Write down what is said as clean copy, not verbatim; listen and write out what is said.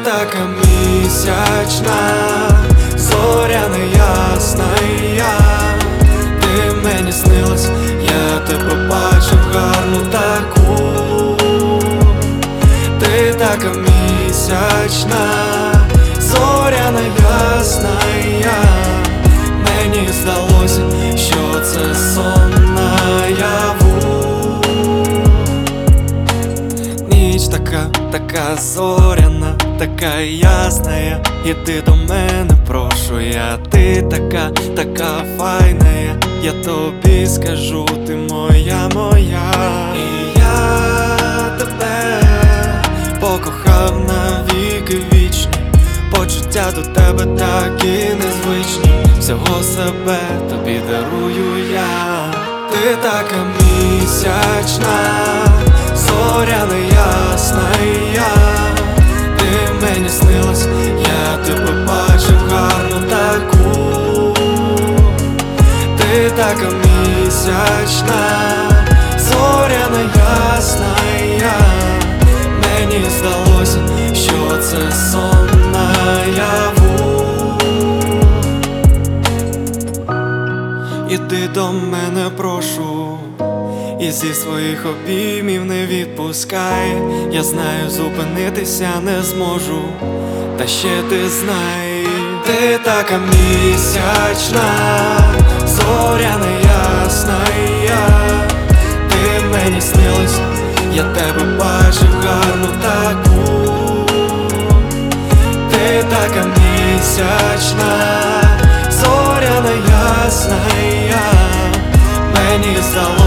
така місячна, зоряна ясна я. Ти мені снилась, я тебе бачив гарну таку. Ти така місячна, зоряна ясна я. Мені здалося, що це сон наяву. Ніч така зоряна, така ясна я. Іди до мене, прошу я. Ти така файна я тобі скажу, ти моя. І я тебе покохав на віки вічні. Почуття до тебе такі незвичні. Всього себе тобі дарую я. Ти така місячна, зоряна ясна я. Ти мені снилась, я тебе бачив гарну таку. Ти така місячна, зоряна ясна я. Мені здалося, що це сон наяву. Іди до мене, прошу, і зі своїх обіймів не відпускай. Я знаю, зупинитися не зможу, та ще ти знай. Ти така місячна, зоряна ясна я. Ти мені снилась, я тебе бачив гарну таку. Ти така місячна, зоряна ясна я. Мені здалося,